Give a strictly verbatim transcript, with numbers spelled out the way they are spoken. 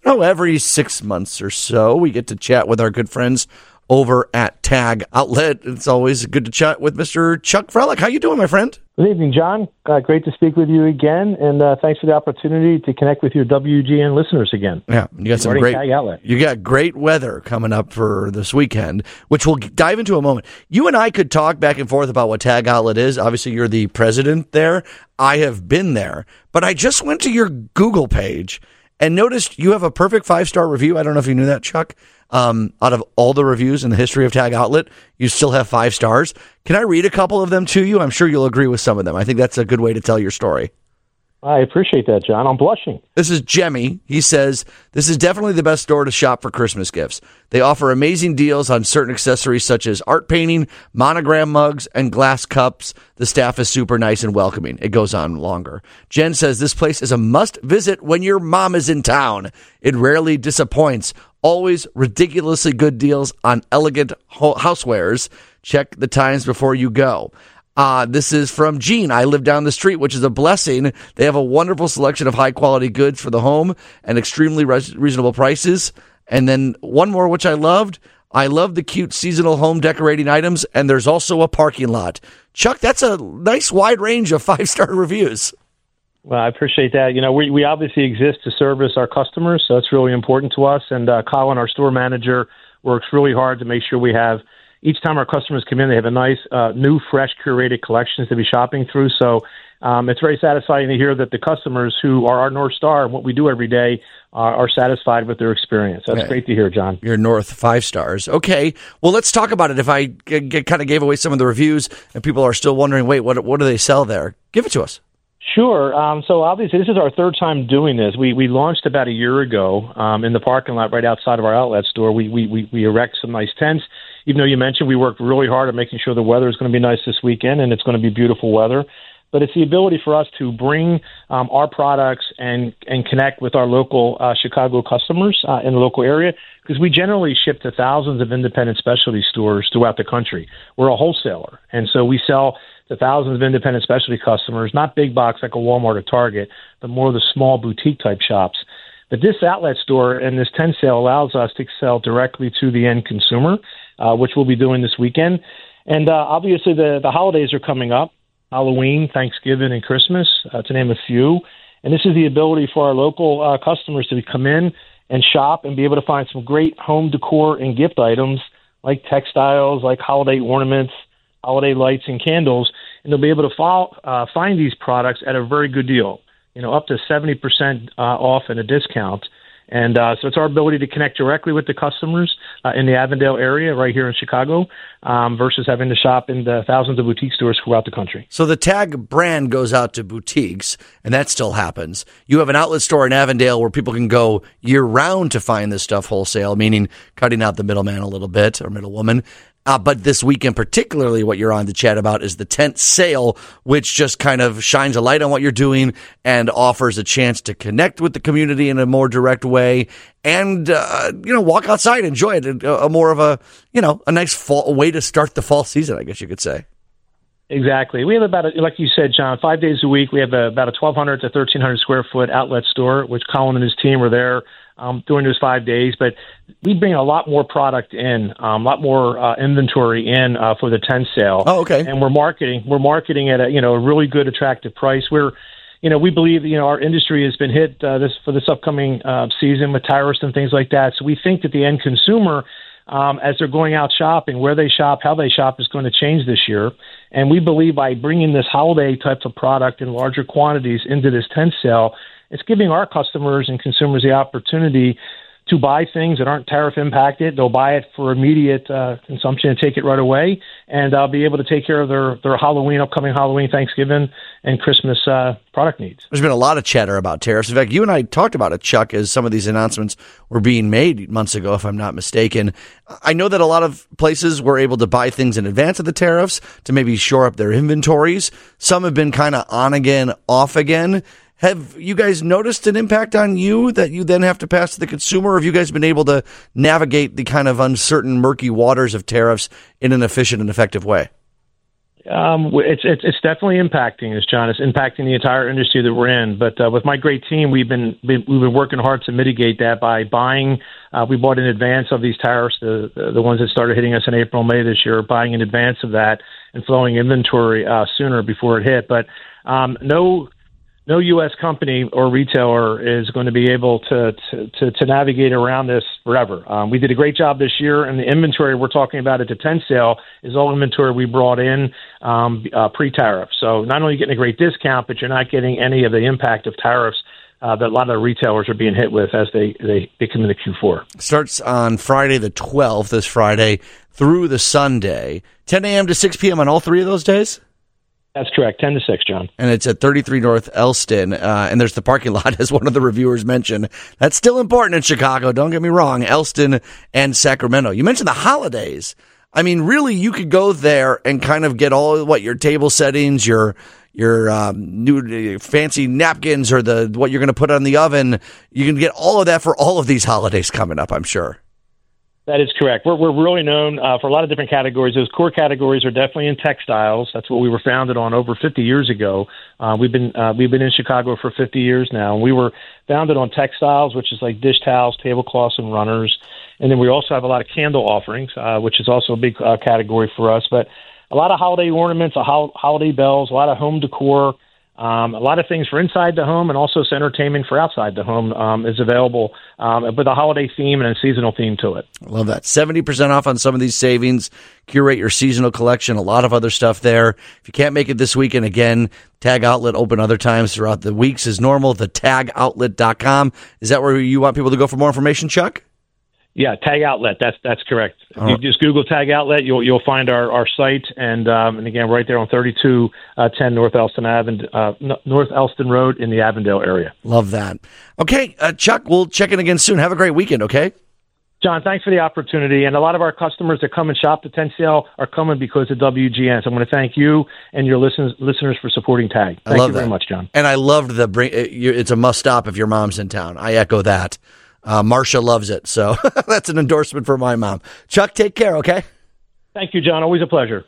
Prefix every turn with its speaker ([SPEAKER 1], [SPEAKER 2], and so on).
[SPEAKER 1] know, every six months or so, we get to chat with our good friends over at Tag Outlet. It's always good to chat with Mister Chuck Froelich. How you doing, my friend?
[SPEAKER 2] Good evening, John. Uh, great to speak with you again, and uh, thanks for the opportunity to connect with your W G N listeners again.
[SPEAKER 1] Yeah, you got some great.
[SPEAKER 2] Tag Outlet.
[SPEAKER 1] You got great weather coming up for this weekend, which we'll dive into in a moment. You and I could talk back and forth about what Tag Outlet is. Obviously, you're the president there. I have been there, but I just went to your Google page and noticed you have a perfect five-star review. I don't know if you knew that, Chuck. Um, out of all the reviews in the history of Tag Outlet, you still have five stars. Can I read a couple of them to you? I'm sure you'll agree with some of them. I think that's a good way to tell your story.
[SPEAKER 2] I appreciate that, John. I'm blushing.
[SPEAKER 1] This is Jemmy. He says, this is definitely the best store to shop for Christmas gifts. They offer amazing deals on certain accessories such as art painting, monogram mugs, and glass cups. The staff is super nice and welcoming. It goes on longer. Jen says, this place is a must visit when your mom is in town. It rarely disappoints. Always ridiculously good deals on elegant housewares. Check the times before you go. Uh, this is from Gene. I live down the street, which is a blessing. They have a wonderful selection of high-quality goods for the home and extremely res- reasonable prices. And then one more, which I loved. I love the cute seasonal home decorating items, and there's also a parking lot. Chuck, that's a nice wide range of five-star reviews.
[SPEAKER 2] Well, I appreciate that. You know, we, we obviously exist to service our customers, so it's really important to us. And uh, Colin, our store manager, works really hard to make sure we have, each time our customers come in, they have a nice, uh, new, fresh, curated collections to be shopping through. So um, it's very satisfying to hear that the customers who are our North Star and what we do every day uh, are satisfied with their experience. That's okay. Great to hear, John.
[SPEAKER 1] You're North five stars. Okay, well, let's talk about it. If I g- g- kind of gave away some of the reviews and people are still wondering, wait, what what do they sell there? Give it to us.
[SPEAKER 2] Sure. Um, so obviously, this is our third time doing this. We we launched about a year ago um, in the parking lot right outside of our outlet store. We, we we we erect some nice tents. Even though you mentioned we worked really hard at making sure the weather is going to be nice this weekend, and it's going to be beautiful weather. But it's the ability for us to bring um, our products and and connect with our local uh, Chicago customers uh, in the local area, because we generally ship to thousands of independent specialty stores throughout the country. We're a wholesaler, and so we sell to thousands of independent specialty customers, not big box like a Walmart or Target, but more the small boutique type shops. But this outlet store and this tent sale allows us to sell directly to the end consumer, uh, which we'll be doing this weekend. And uh, obviously the, the holidays are coming up, Halloween, Thanksgiving, and Christmas, uh, to name a few. And this is the ability for our local uh, customers to come in and shop and be able to find some great home decor and gift items like textiles, like holiday ornaments, holiday lights and candles, and they'll be able to follow, uh, find these products at a very good deal, you know, up to seventy percent uh, off and a discount. And uh, so it's our ability to connect directly with the customers uh, in the Avondale area right here in Chicago um, versus having to shop in the thousands of boutique stores throughout the country.
[SPEAKER 1] So the Tag brand goes out to boutiques, and that still happens. You have an outlet store in Avondale where people can go year-round to find this stuff wholesale, meaning cutting out the middleman a little bit, or middlewoman. Uh, but this weekend, particularly what you're on to chat about is the tent sale, which just kind of shines a light on what you're doing and offers a chance to connect with the community in a more direct way and, uh, you know, walk outside, enjoy it, a, a more of a, you know, a nice fall way to start the fall season, I guess you could say.
[SPEAKER 2] Exactly. We have about, a, like you said, John, five days a week. We have a, about a twelve hundred to thirteen hundred square foot outlet store, which Colin and his team are there um, during those five days. But we bring a lot more product in, um, a lot more uh, inventory in uh, for the tent sale.
[SPEAKER 1] Oh, okay.
[SPEAKER 2] And we're marketing. We're marketing at a you know a really good, attractive price. We're you know we believe you know our industry has been hit uh, this for this upcoming uh, season with tariffs and things like that. So we think that the end consumer, Um, as they're going out shopping, where they shop, how they shop is going to change this year. And we believe by bringing this holiday type of product in larger quantities into this tent sale, it's giving our customers and consumers the opportunity to buy things that aren't tariff impacted. They'll buy it for immediate uh, consumption and take it right away, and uh, be able to take care of their, their Halloween, upcoming Halloween, Thanksgiving, and Christmas uh, product needs.
[SPEAKER 1] There's been a lot of chatter about tariffs. In fact, you and I talked about it, Chuck, as some of these announcements were being made months ago, if I'm not mistaken. I know that a lot of places were able to buy things in advance of the tariffs to maybe shore up their inventories. Some have been kind of on again, off again. Have you guys noticed an impact on you that you then have to pass to the consumer? Or have you guys been able to navigate the kind of uncertain, murky waters of tariffs in an efficient and effective way?
[SPEAKER 2] Um, it's, it's it's definitely impacting us, John. It's impacting the entire industry that we're in. But uh, with my great team, we've been, been we've been working hard to mitigate that by buying. Uh, we bought in advance of these tariffs, the, the the ones that started hitting us in April, May this year. Buying in advance of that and flowing inventory uh, sooner before it hit. But um, no. No U S company or retailer is going to be able to to, to, to navigate around this forever. Um, we did a great job this year, and the inventory we're talking about at the tent sale is all inventory we brought in um, uh, pre-tariff. So not only getting a great discount, but you're not getting any of the impact of tariffs uh, that a lot of retailers are being hit with as they, they, they come into Q four.
[SPEAKER 1] Starts on Friday the twelfth, this Friday, through the Sunday, ten a.m. to six p.m. on all three of those days?
[SPEAKER 2] That's correct, ten to six, John.
[SPEAKER 1] And it's at thirty-three North Elston, uh, and there's the parking lot, as one of the reviewers mentioned. That's still important in Chicago, don't get me wrong, Elston and Sacramento. You mentioned the holidays. I mean, really, you could go there and kind of get all, what, your table settings, your your um, new fancy napkins, or the what you're going to put on the oven. You can get all of that for all of these holidays coming up, I'm sure.
[SPEAKER 2] That is correct. We're we're really known uh, for a lot of different categories. Those core categories are definitely in textiles. That's what we were founded on over fifty years ago. Uh, we've been uh, we've been in Chicago for fifty years now, and we were founded on textiles, which is like dish towels, tablecloths, and runners. And then we also have a lot of candle offerings, uh, which is also a big uh, category for us. But a lot of holiday ornaments, a ho- holiday bells, a lot of home decor. Um, a lot of things for inside the home, and also some entertainment for outside the home um, is available um, with a holiday theme and a seasonal theme to it.
[SPEAKER 1] I love that. seventy percent off on some of these savings. Curate your seasonal collection. A lot of other stuff there. If you can't make it this weekend, again, Tag Outlet open other times throughout the weeks as normal. the tag outlet dot com. Is that where you want people to go for more information, Chuck?
[SPEAKER 2] Yeah, Tag Outlet. That's that's correct. If
[SPEAKER 1] All
[SPEAKER 2] you
[SPEAKER 1] right.
[SPEAKER 2] just Google Tag Outlet, you'll you'll find our, our site, and um, and again, right there on thirty-two ten North Elston Ave, uh, North Elston Road in the Avondale area.
[SPEAKER 1] Love that. Okay, uh, Chuck, we'll check in again soon. Have a great weekend, okay?
[SPEAKER 2] John, thanks for the opportunity. And a lot of our customers that come and shop the tent sale are coming because of W G N. So I'm going to thank you and your listeners listeners for supporting Tag. Thank
[SPEAKER 1] I love
[SPEAKER 2] you
[SPEAKER 1] that.
[SPEAKER 2] very much, John.
[SPEAKER 1] And I loved the bring. It, you- it's a must stop if your mom's in town. I echo that. Uh, Marcia loves it, so that's an endorsement for my mom. Chuck, take care, okay?
[SPEAKER 2] Thank you, John. Always a pleasure.